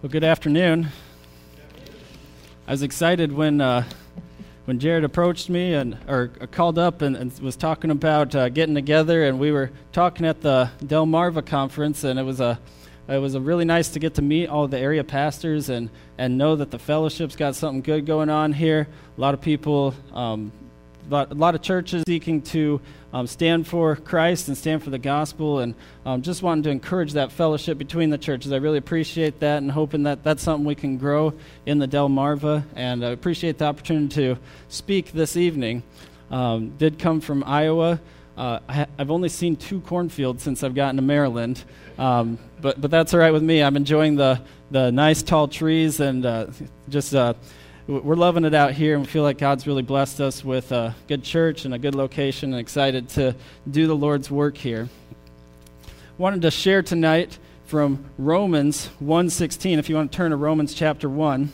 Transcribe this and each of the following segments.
Well, good afternoon. I was excited when Jared approached me or called up and was talking about getting together, and we were talking at the Delmarva conference, and it was a really nice to get to meet all the area pastors and know that the fellowship's got something good going on here. A lot of people, a lot of churches seeking to stand for Christ and stand for the gospel, and just wanting to encourage that fellowship between the churches. I really appreciate that, and hoping that that's something we can grow in the Delmarva, and I appreciate the opportunity to speak this evening. Did come from Iowa. I've only seen 2 cornfields since I've gotten to Maryland, but that's all right with me. I'm enjoying the nice tall trees, and we're loving it out here, and we feel like God's really blessed us with a good church and a good location, and excited to do the Lord's work here. Wanted to share tonight from Romans 1:16. If you want to turn to Romans chapter 1.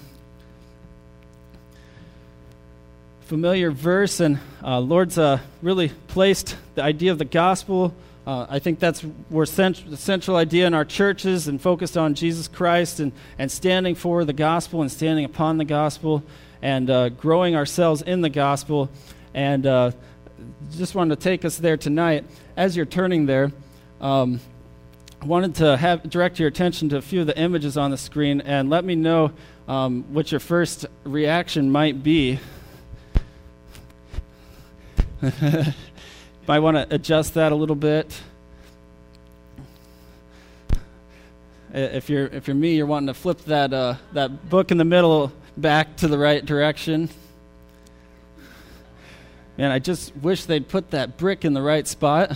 Familiar verse, and Lord's really placed the idea of the gospel. I think that's where the central idea in our churches, and focused on Jesus Christ and standing for the gospel and standing upon the gospel and growing ourselves in the gospel. And just wanted to take us there tonight. As you're turning there, I wanted to direct your attention to a few of the images on the screen, and let me know what your first reaction might be. Might want to adjust that a little bit. If you're me, you're wanting to flip that book in the middle back to the right direction. Man, I just wish they'd put that brick in the right spot.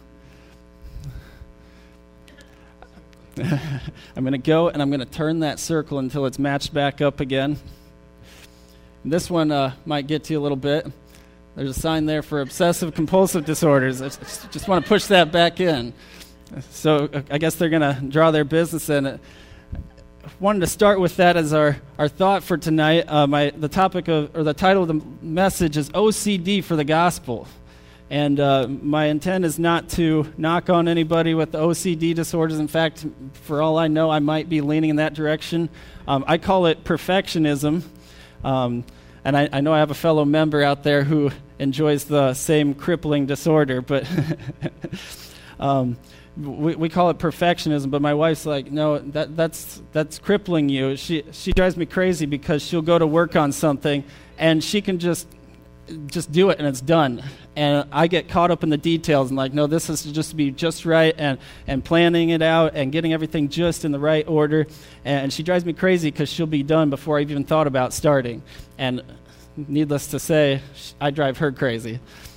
I'm going to go and I'm going to turn that circle until it's matched back up again. This one might get to you a little bit. There's a sign there for obsessive compulsive disorders. I just want to push that back in. So I guess they're going to draw their business in it. Wanted to start with that as our thought for tonight. The title of the message is OCD for the gospel. And my intent is not to knock on anybody with the OCD disorders. In fact, for all I know, I might be leaning in that direction. I call it perfectionism. And I know I have a fellow member out there who enjoys the same crippling disorder, but we call it perfectionism. But my wife's like, no, that's crippling you. She drives me crazy because she'll go to work on something and she can just do it and it's done. And I get caught up in the details and like, no, this has to just be just right, and planning it out and getting everything just in the right order. And she drives me crazy because she'll be done before I've even thought about starting. And needless to say, I drive her crazy.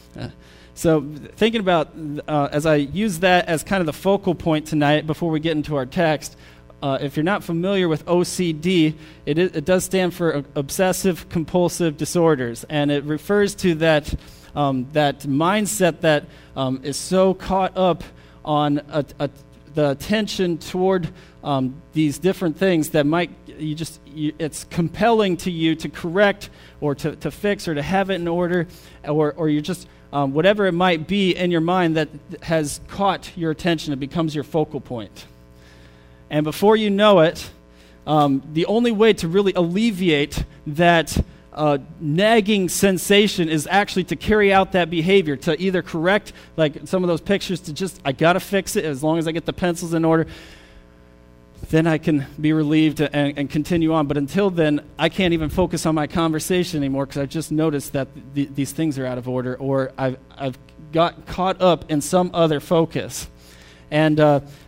So thinking about, as I use that as kind of the focal point tonight before we get into our text, if you're not familiar with OCD, it does stand for obsessive compulsive disorders, and it refers to that mindset that is so caught up on the attention toward these different things that it's compelling to you to correct or to fix or to have it in order, or you're just whatever it might be in your mind that has caught your attention. It becomes your focal point. And before you know it, the only way to really alleviate that nagging sensation is actually to carry out that behavior, to either correct, like some of those pictures, to just, I got to fix it as long as I get the pencils in order. Then I can be relieved and continue on. But until then, I can't even focus on my conversation anymore because I've just noticed that these things are out of order, or I've got caught up in some other focus. And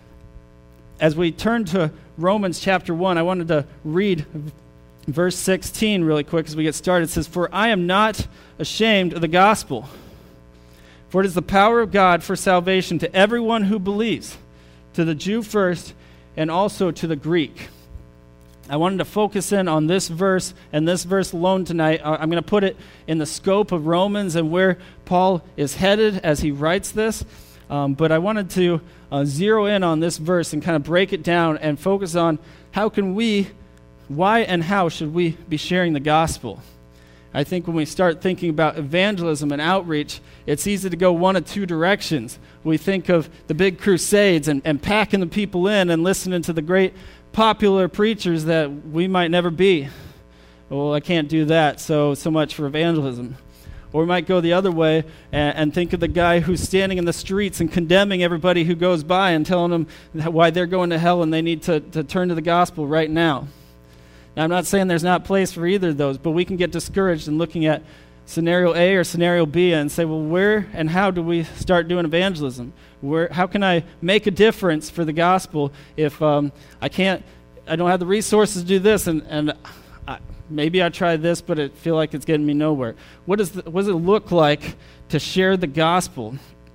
as we turn to Romans chapter 1, I wanted to read verse 16 really quick as we get started. It says, "For I am not ashamed of the gospel, for it is the power of God for salvation to everyone who believes, to the Jew first, and also to the Greek." I wanted to focus in on this verse and this verse alone tonight. I'm going to put it in the scope of Romans and where Paul is headed as he writes this. But I wanted to zero in on this verse and kind of break it down and focus on why and how should we be sharing the gospel. I think when we start thinking about evangelism and outreach, it's easy to go one of two directions. We think of the big crusades and packing the people in and listening to the great popular preachers that we might never be. Well, I can't do that, so much for evangelism. Or we might go the other way and think of the guy who's standing in the streets and condemning everybody who goes by and telling them why they're going to hell and they need to turn to the gospel right now. Now, I'm not saying there's not place for either of those, but we can get discouraged in looking at scenario A or scenario B and say, well, where and how do we start doing evangelism? How can I make a difference for the gospel if I don't have the resources to do this, and maybe I try this, but I feel like it's getting me nowhere. What does it look like to share the gospel?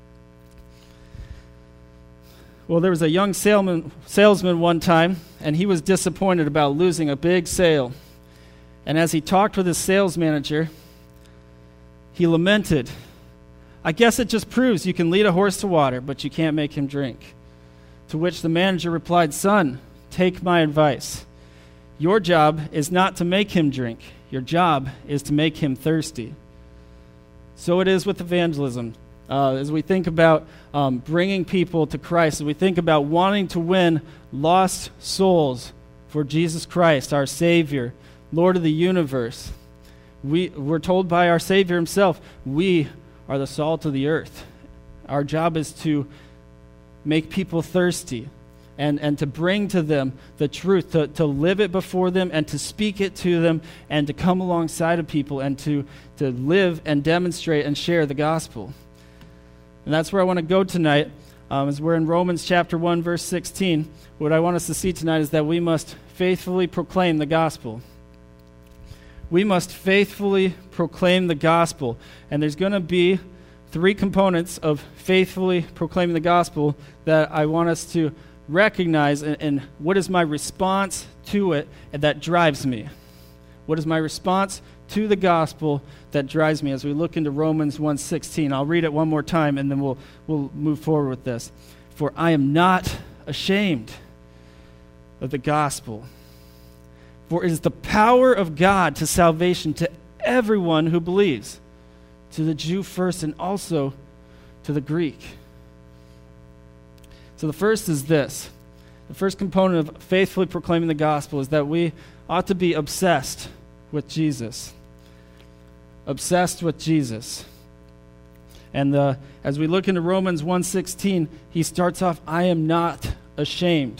Well, there was a young salesman one time, and he was disappointed about losing a big sale. And as he talked with his sales manager, he lamented, "I guess it just proves you can lead a horse to water, but you can't make him drink." To which the manager replied, "Son, take my advice. Your job is not to make him drink. Your job is to make him thirsty." So it is with evangelism. As we think about bringing people to Christ, as we think about wanting to win lost souls for Jesus Christ, our Savior, Lord of the universe, we're told by our Savior himself, we are the salt of the earth. Our job is to make people thirsty and to bring to them the truth, to live it before them and to speak it to them and to come alongside of people and to live and demonstrate and share the gospel. And that's where I want to go tonight, as we're in Romans chapter 1, verse 16. What I want us to see tonight is that we must faithfully proclaim the gospel. We must faithfully proclaim the gospel. And there's going to be three components of faithfully proclaiming the gospel that I want us to recognize, and what is my response to it that drives me? What is my response to the gospel that drives me as we look into Romans 1:16? I'll read it one more time and then we'll move forward with this. "For I am not ashamed of the gospel, for it is the power of God to salvation to everyone who believes, to the Jew first and also to the Greek." So the first is this. The first component of faithfully proclaiming the gospel is that we ought to be obsessed with Jesus. Obsessed with Jesus. And as we look into Romans 1:16, he starts off, "I am not ashamed."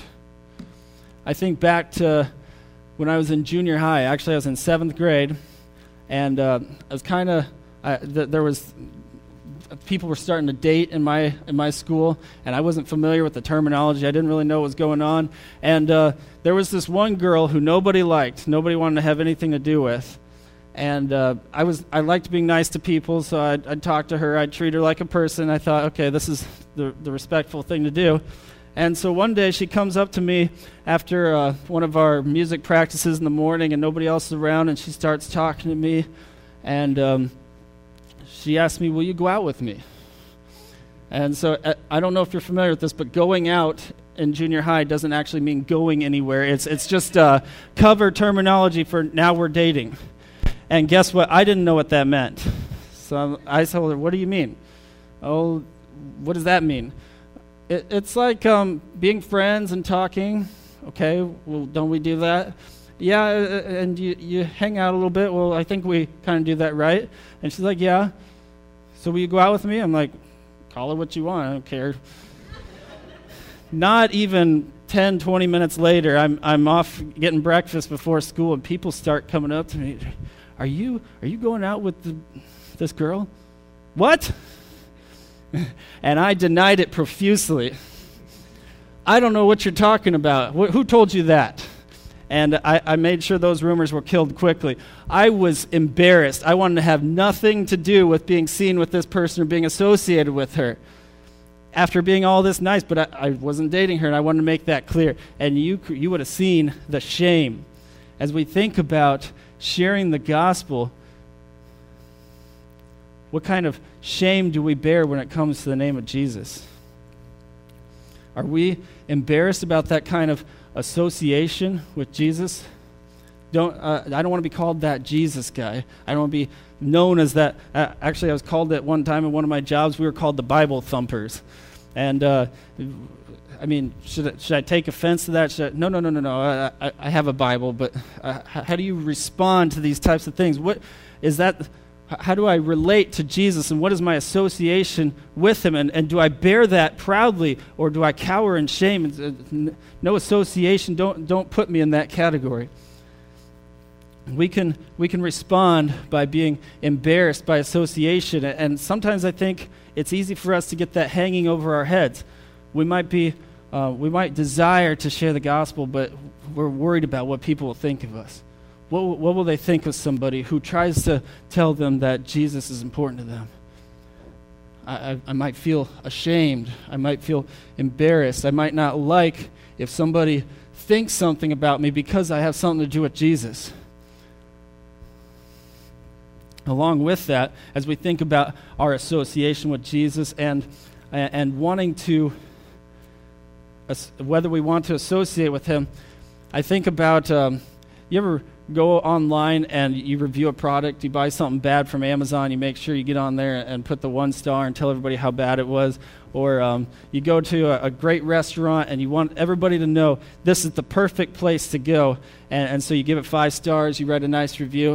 I think back to when I was in junior high. Actually, I was in 7th grade, and I was there was people were starting to date in my school, and I wasn't familiar with the terminology. I didn't really know what was going on. And there was this one girl who nobody liked. Nobody wanted to have anything to do with. And I liked being nice to people, so I'd talk to her. I'd treat her like a person. I thought, okay, this is the respectful thing to do. And so one day she comes up to me after one of our music practices in the morning, and nobody else is around, and she starts talking to me. And she asked me, "Will you go out with me?" And so I don't know if you're familiar with this, but going out in junior high doesn't actually mean going anywhere. It's just cover terminology for now we're dating. And guess what? I didn't know what that meant. So I told her, "What do you mean?" "Oh, what does that mean?" It's like being friends and talking. "Okay, well, don't we do that?" "Yeah, and you hang out a little bit." "Well, I think we kind of do that, right?" And she's like, "Yeah." "So will you go out with me?" I'm like, "Call it what you want. I don't care." Not even 10, 20 minutes later, I'm off getting breakfast before school, and people start coming up to me. Are you going out with this girl?" "What?" And I denied it profusely. "I don't know what you're talking about. Who told you that?" And I made sure those rumors were killed quickly. I was embarrassed. I wanted to have nothing to do with being seen with this person or being associated with her. After being all this nice, but I wasn't dating her, and I wanted to make that clear. And you would have seen the shame. As we think about sharing the gospel, what kind of shame do we bear when it comes to the name of Jesus? Are we embarrassed about that kind of association with Jesus? I don't want to be called that Jesus guy. I don't want to be known as that. Actually, I was called at one time in one of my jobs, we were called the Bible thumpers. And, I mean, should I take offense to that? No. I have a Bible, but how do you respond to these types of things? What is that? How do I relate to Jesus, and what is my association with him? And do I bear that proudly, or do I cower in shame? No association. Don't put me in that category. We can respond by being embarrassed by association, and sometimes I think it's easy for us to get that hanging over our heads. We might desire to share the gospel, but we're worried about what people will think of us. What will they think of somebody who tries to tell them that Jesus is important to them? I might feel ashamed. I might feel embarrassed. I might not like if somebody thinks something about me because I have something to do with Jesus. Along with that, as we think about our association with Jesus and wanting to, whether we want to associate with him, I think about, you ever go online and you review a product, you buy something bad from Amazon, you make sure you get on there and put the 1 star and tell everybody how bad it was, or you go to a great restaurant and you want everybody to know this is the perfect place to go, and so you give it 5 stars, you write a nice review.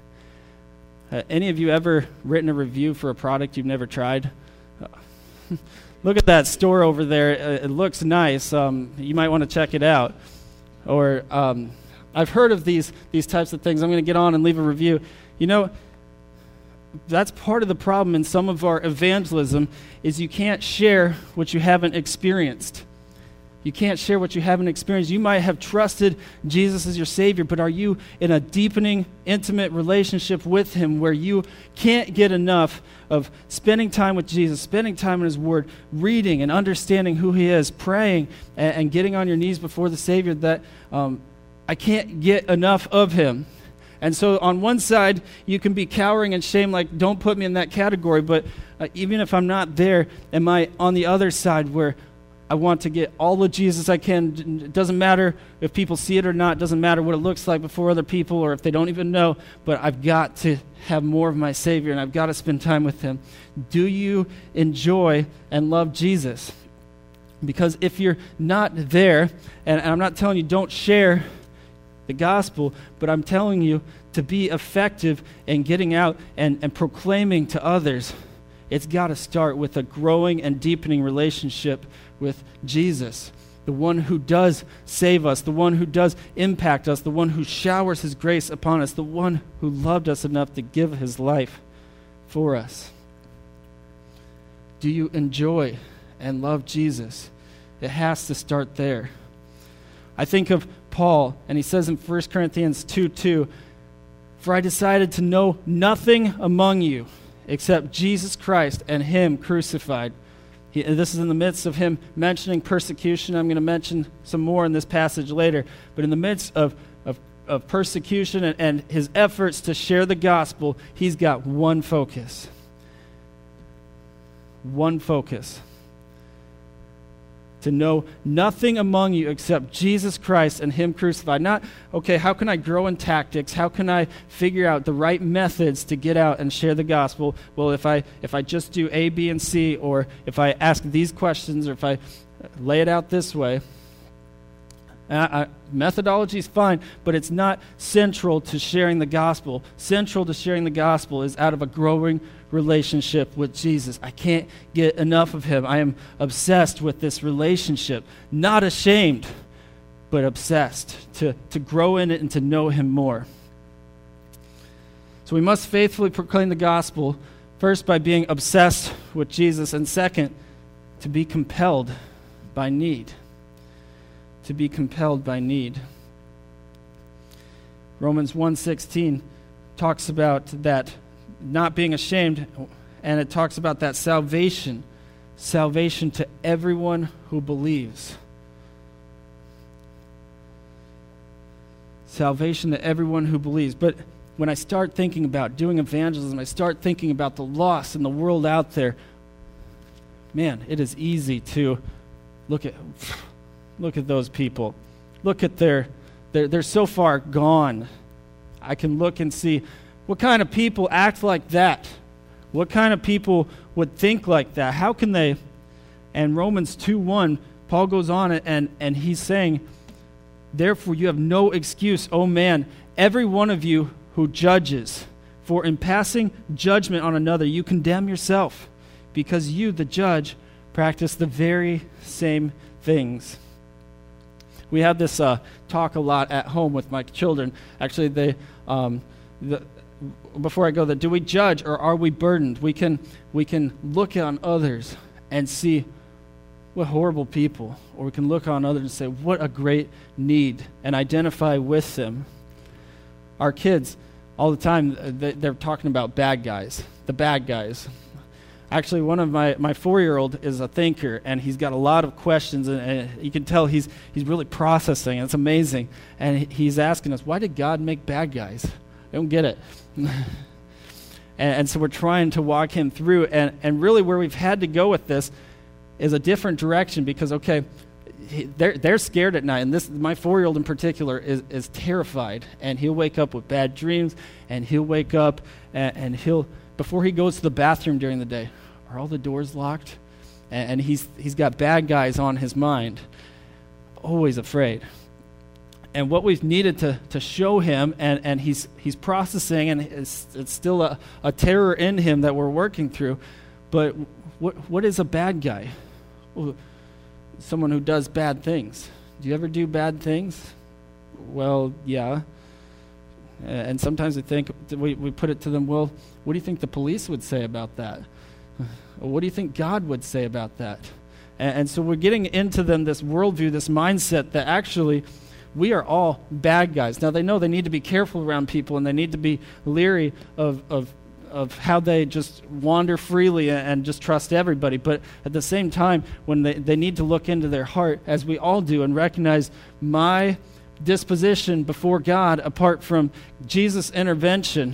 Any of you ever written a review for a product you've never tried? Look at that store over there. It looks nice. You might want to check it out. Or I've heard of these types of things. I'm going to get on and leave a review. You know, that's part of the problem in some of our evangelism is you can't share what you haven't experienced. You can't share what you haven't experienced. You might have trusted Jesus as your Savior, but are you in a deepening, intimate relationship with him where you can't get enough of spending time with Jesus, spending time in his word, reading and understanding who he is, praying and getting on your knees before the Savior that I can't get enough of him? And so on one side, you can be cowering in shame, like, don't put me in that category, but even if I'm not there, am I on the other side where I want to get all the Jesus I can? It doesn't matter if people see it or not. It doesn't matter what it looks like before other people or if they don't even know, but I've got to have more of my Savior and I've got to spend time with him. Do you enjoy and love Jesus? Because if you're not there, and I'm not telling you don't share the gospel, but I'm telling you to be effective in getting out and proclaiming to others, it's got to start with a growing and deepening relationship with Jesus, the one who does save us, the one who does impact us, the one who showers his grace upon us, the one who loved us enough to give his life for us. Do you enjoy and love Jesus? It has to start there. I think of Paul, and he says in 1 Corinthians 2:2, "For I decided to know nothing among you except Jesus Christ and him crucified." This is in the midst of him mentioning persecution. I'm going to mention some more in this passage later. But in the midst of persecution and his efforts to share the gospel, he's got one focus. One focus. To know nothing among you except Jesus Christ and him crucified. Not, okay, how can I grow in tactics? How can I figure out the right methods to get out and share the gospel? Well, if I just do A, B, and C, or if I ask these questions, or if I lay it out this way. Methodology is fine, but it's not central to sharing the gospel. Central to sharing the gospel is out of a growing relationship with Jesus. I can't get enough of him. I am obsessed with this relationship. Not ashamed, but obsessed to grow in it and to know him more. So we must faithfully proclaim the gospel, first by being obsessed with Jesus, and second, to be compelled by need. To be compelled by need. Romans 1:16 talks about that not being ashamed, and it talks about that salvation to everyone who believes. Salvation to everyone who believes. But when I start thinking about doing evangelism, I start thinking about the lost in the world out there. Man, it is easy to look at those people. Look at their They're so far gone. I can look and see what kind of people act like that. What kind of people would think like that? How can they? And Romans 2:1, Paul goes on and he's saying, therefore you have no excuse, O man, every one of you who judges. For in passing judgment on another, you condemn yourself, because you, the judge, practice the very same things. We have this talk a lot at home with my children. Actually, before I go there, do we judge or are we burdened? We can look on others and see what horrible people, or we can look on others and say, what a great need, and identify with them. Our kids, all the time, they're talking about bad guys, the bad guys. Actually, one of my 4-year-old is a thinker, and he's got a lot of questions, and you can tell he's really processing. It's amazing. And he's asking us, why did God make bad guys? I don't get it. and so we're trying to walk him through, and really where we've had to go with this is a different direction, because, okay, they're scared at night, and my 4-year-old in particular is terrified, and he'll wake up with bad dreams, and he'll wake up and he'll, before he goes to the bathroom during the day, are all the doors locked? And he's got bad guys on his mind, always afraid. And what we've needed to show him, and he's processing, and it's still a terror in him that we're working through, but what is a bad guy? Well, someone who does bad things. Do you ever do bad things? Well, yeah. And sometimes we put it to them, well, what do you think the police would say about that? What do you think God would say about that? And so we're getting into them this worldview, this mindset that actually we are all bad guys. Now, they know they need to be careful around people, and they need to be leery of how they just wander freely and just trust everybody. But at the same time, when they need to look into their heart, as we all do, and recognize my disposition before God apart from Jesus' intervention,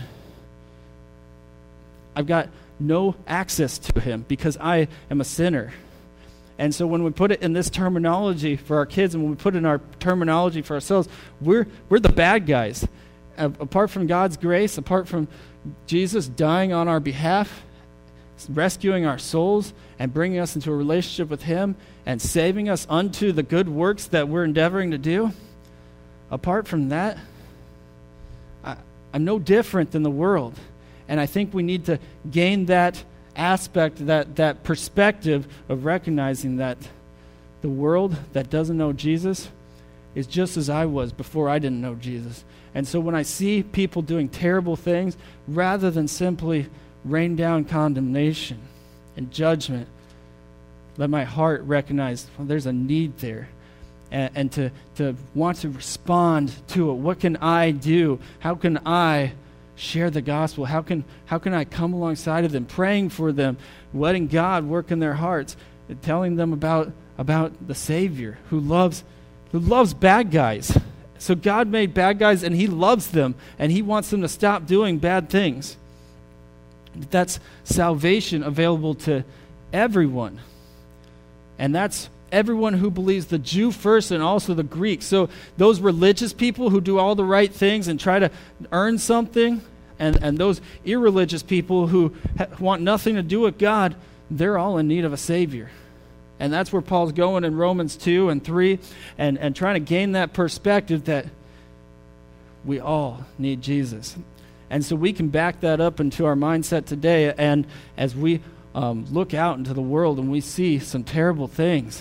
I've got no access to him because I am a sinner. And so when we put it in this terminology for our kids, and when we put it in our terminology for ourselves, we're the bad guys. Apart from God's grace, apart from Jesus dying on our behalf, rescuing our souls and bringing us into a relationship with him and saving us unto the good works that we're endeavoring to do, apart from that, I'm no different than the world. And I think we need to gain that aspect, that perspective of recognizing that the world that doesn't know Jesus is just as I was before I didn't know Jesus. And so when I see people doing terrible things, rather than simply rain down condemnation and judgment, let my heart recognize, well, there's a need there. And to want to respond to it. What can I do? How can I share the gospel? How can I come alongside of them, praying for them, letting God work in their hearts, telling them about the Savior who loves bad guys. So God made bad guys, and he loves them, and he wants them to stop doing bad things. That's salvation available to everyone. And that's everyone who believes, the Jew first and also the Greek. So those religious people who do all the right things and try to earn something, and those irreligious people who want nothing to do with God, they're all in need of a Savior. And that's where Paul's going in Romans 2 and 3, and trying to gain that perspective that we all need Jesus. And so we can back that up into our mindset today, and as we look out into the world and we see some terrible things,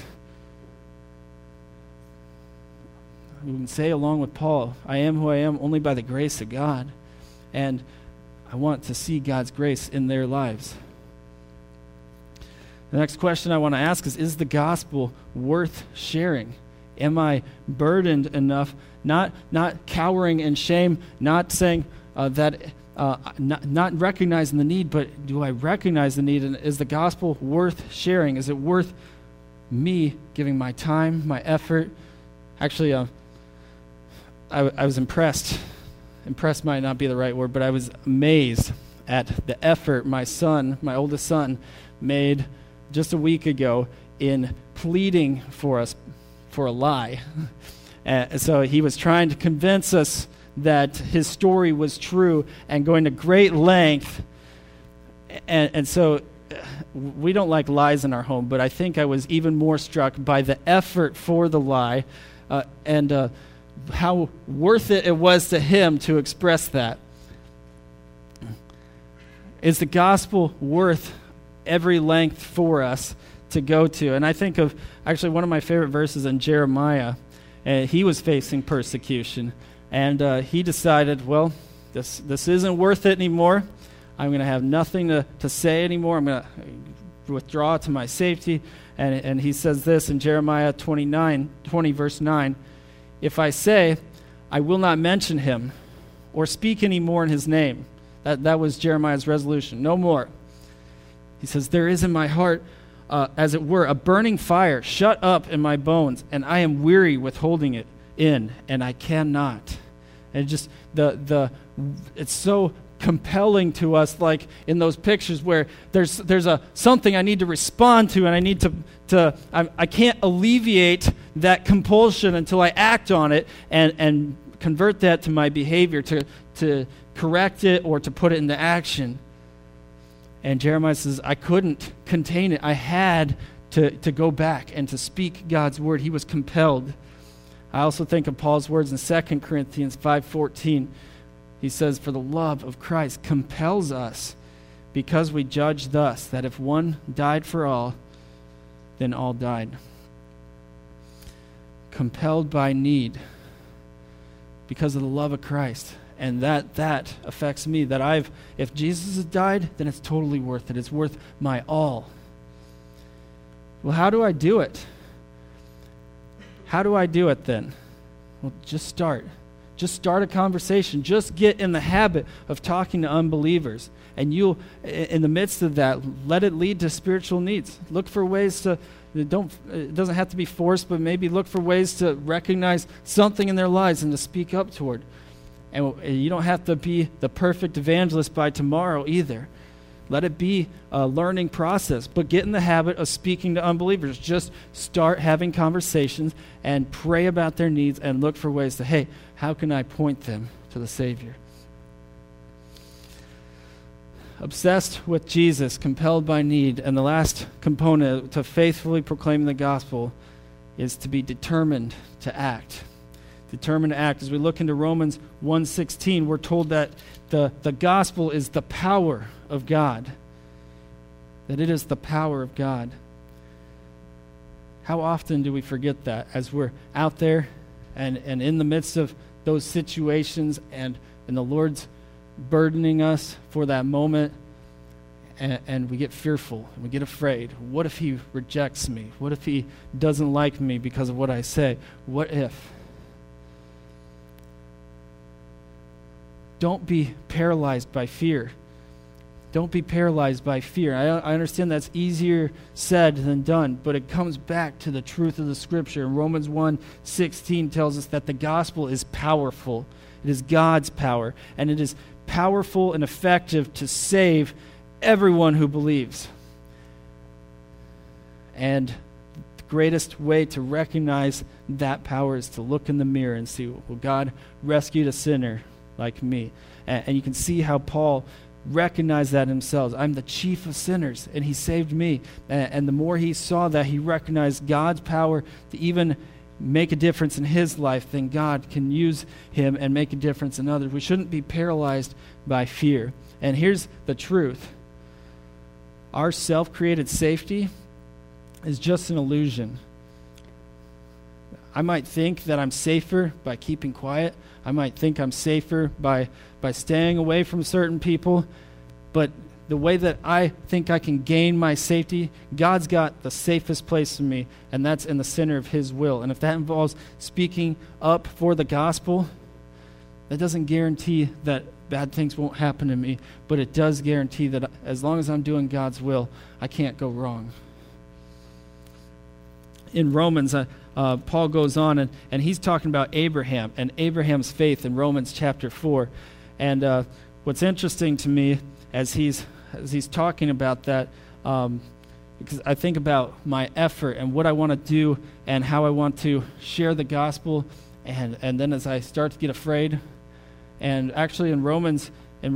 we can say along with Paul, I am who I am only by the grace of God. And I want to see God's grace in their lives. The next question I want to ask is the gospel worth sharing? Am I burdened enough, not cowering in shame, not saying not recognizing the need, but do I recognize the need? And is the gospel worth sharing? Is it worth me giving my time, my effort? Actually, I was impressed. Impressed might not be the right word, but I was amazed at the effort my oldest son, made just a week ago in pleading for us for a lie. So he was trying to convince us that his story was true and going to great length. And so we don't like lies in our home, but I think I was even more struck by the effort for the lie and how worth it was to him to express that. Is the gospel worth every length for us to go to? And I think of actually one of my favorite verses in Jeremiah. He was facing persecution, and he decided, well, this isn't worth it anymore. I'm going to have nothing to say anymore. I'm going to withdraw to my safety. And he says this in Jeremiah 20 verse 9, if I say, I will not mention him or speak anymore in his name. That was Jeremiah's resolution. No more. He says, there is in my heart, as it were, a burning fire shut up in my bones, and I am weary with holding it in, and I cannot. And just it's so compelling to us, like in those pictures where there's something I need to respond to, and I need I can't alleviate that compulsion until I act on it and convert that to my behavior, to correct it or to put it into action. And Jeremiah says, I couldn't contain it. I had to go back and to speak God's word. He was compelled. I also think of Paul's words in 2 Corinthians 5:14. He says, for the love of Christ compels us, because we judge thus, that if one died for all, then all died. Compelled by need, because of the love of Christ. And that affects me, that if Jesus has died, then it's totally worth it. It's worth my all. Well, how do I do it? How do I do it then? Well, just start. Just start a conversation. Just get in the habit of talking to unbelievers. And you'll, in the midst of that, let it lead to spiritual needs. Look for ways to, it doesn't have to be forced, but maybe look for ways to recognize something in their lives and to speak up toward. And you don't have to be the perfect evangelist by tomorrow either. Let it be a learning process, but get in the habit of speaking to unbelievers. Just start having conversations and pray about their needs and look for ways to, hey, how can I point them to the Savior? Obsessed with Jesus, compelled by need. And the last component to faithfully proclaiming the gospel is to be determined to act. Determined to act. As we look into Romans 1:16, we're told that the gospel is the power of God. That it is the power of God. How often do we forget that as we're out there and in the midst of those situations and the Lord's burdening us for that moment, and we get fearful and we get afraid. What if he rejects me? What if he doesn't like me because of what I say? What if? Don't be paralyzed by fear. Don't be paralyzed by fear. I understand that's easier said than done, but it comes back to the truth of the Scripture. Romans 1:16 tells us that the gospel is powerful. It is God's power, and it is powerful and effective to save everyone who believes. And the greatest way to recognize that power is to look in the mirror and see, well, God rescued a sinner like me. And you can see how Paul recognized that himself. I'm the chief of sinners, and he saved me. And the more he saw that, he recognized God's power to even make a difference in his life, then God can use him and make a difference in others. We shouldn't be paralyzed by fear. And here's the truth. Our self-created safety is just an illusion. I might think that I'm safer by keeping quiet. I might think I'm safer by staying away from certain people. But the way that I think I can gain my safety, God's got the safest place for me, and that's in the center of his will. And if that involves speaking up for the gospel, that doesn't guarantee that bad things won't happen to me, but it does guarantee that as long as I'm doing God's will, I can't go wrong. In Romans, Paul goes on, and he's talking about Abraham and Abraham's faith in Romans chapter 4. And what's interesting to me as he's talking about that, because I think about my effort and what I want to do and how I want to share the gospel And then as I start to get afraid, and actually in Romans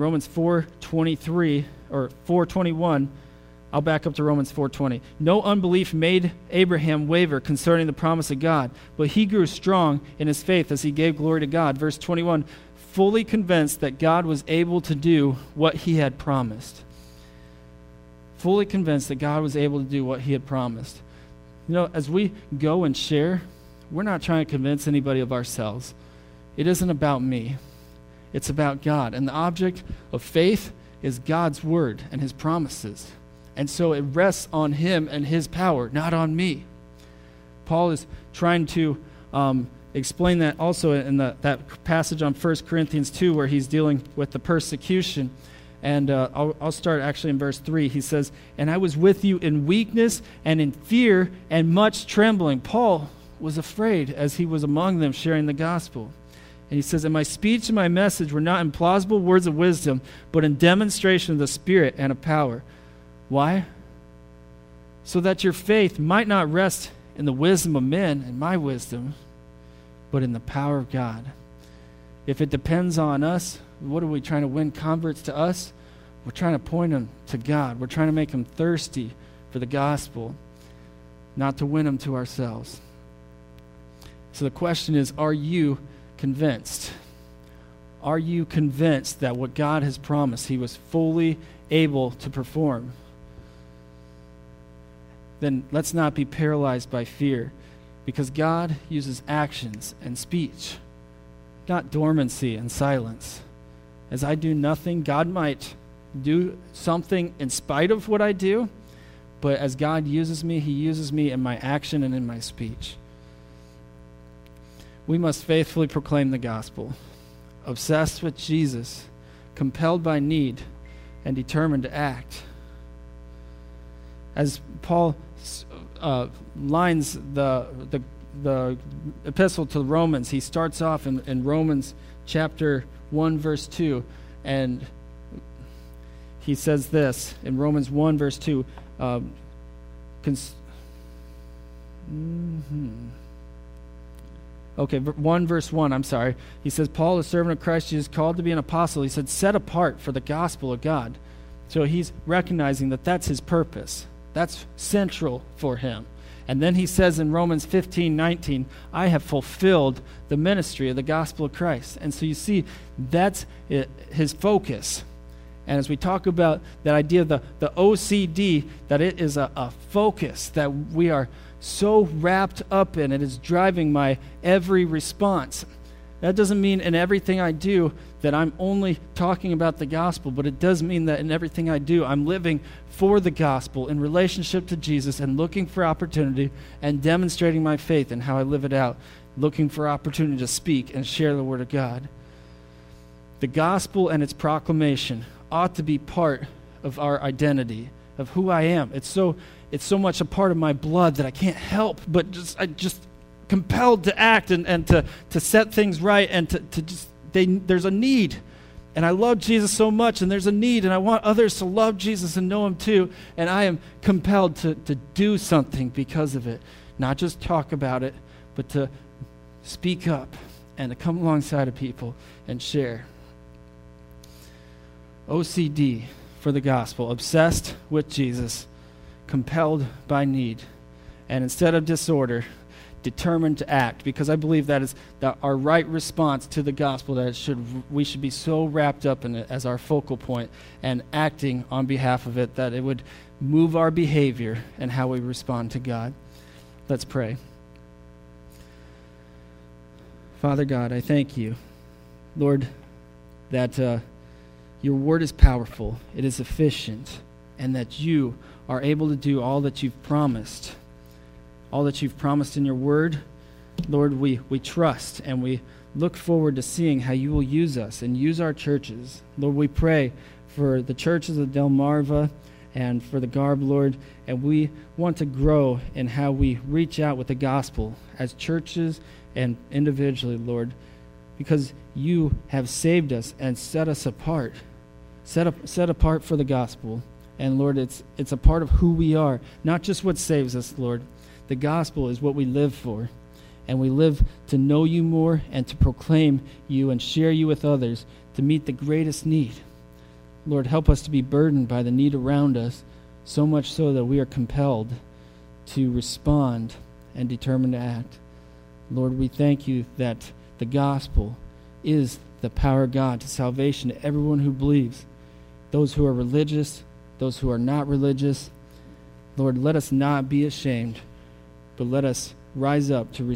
4:23 or 4:21, I'll back up to Romans 4:20. No unbelief made Abraham waver concerning the promise of God, but he grew strong in his faith as he gave glory to God. Verse 21, fully convinced that God was able to do what he had promised. Fully convinced that God was able to do what he had promised. You know, as we go and share, we're not trying to convince anybody of ourselves. It isn't about me. It's about God. And the object of faith is God's word and his promises. And so it rests on him and his power, not on me. Paul is trying to explain that also in that passage on 1 Corinthians 2 where he's dealing with the persecution. And I'll start actually in verse 3. He says, and I was with you in weakness and in fear and much trembling. Paul was afraid as he was among them sharing the gospel. And he says, and my speech and my message were not in plausible words of wisdom, but in demonstration of the Spirit and of power. Why? So that your faith might not rest in the wisdom of men and my wisdom, but in the power of God. If it depends on us, what are we trying to win converts to us? We're trying to point them to God. We're trying to make them thirsty for the gospel, not to win them to ourselves. So the question is, are you convinced? Are you convinced that what God has promised, he was fully able to perform? Then let's not be paralyzed by fear, because God uses actions and speech, not dormancy and silence. As I do nothing, God might do something in spite of what I do, but as God uses me, he uses me in my action and in my speech. We must faithfully proclaim the gospel, obsessed with Jesus, compelled by need, and determined to act. As Paul lines the epistle to the Romans, he starts off in Romans chapter 1, verse 2, and he says this in Romans 1, verse 2. Okay, 1 verse 1, I'm sorry. He says, Paul, a servant of Christ Jesus, called to be an apostle. He said, set apart for the gospel of God. So he's recognizing that that's his purpose. That's central for him. And then he says in Romans 15:19, I have fulfilled the ministry of the gospel of Christ. And so you see, that's his focus. And as we talk about that idea of the OCD, that it is a focus that we are so wrapped up in, it is driving my every response. That doesn't mean in everything I do that I'm only talking about the gospel, but it does mean that in everything I do, I'm living for the gospel in relationship to Jesus and looking for opportunity and demonstrating my faith in how I live it out, looking for opportunity to speak and share the word of God. The gospel and its proclamation ought to be part of our identity, of who I am. It's so much a part of my blood that I can't help but I just compelled to act and to set things right and there's a need. And I love Jesus so much, and there's a need, and I want others to love Jesus and know him too, and I am compelled to do something because of it. Not just talk about it, but to speak up and to come alongside of people and share. OCD for the gospel, obsessed with Jesus, compelled by need, and instead of disorder, determined to act, because I believe that is our right response to the gospel, that we should be so wrapped up in it as our focal point and acting on behalf of it that it would move our behavior and how we respond to God. Let's pray. Father God, I thank you, Lord, that your word is powerful, it is efficient, and that you are able to do all that you've promised. All that you've promised in your word, Lord, we trust and we look forward to seeing how you will use us and use our churches. Lord, we pray for the churches of Delmarva and for the Garb, Lord, and we want to grow in how we reach out with the gospel as churches and individually, Lord, because you have saved us and set us apart, set apart for the gospel. And Lord, it's a part of who we are, not just what saves us, Lord. The gospel is what we live for. and we live to know you more and to proclaim you and share you with others to meet the greatest need. Lord, help us to be burdened by the need around us, so much so that we are compelled to respond and determined to act. Lord, we thank you that the gospel is the power of God to salvation to everyone who believes, those who are religious, those who are not religious. Lord, let us not be ashamed, but let us rise up to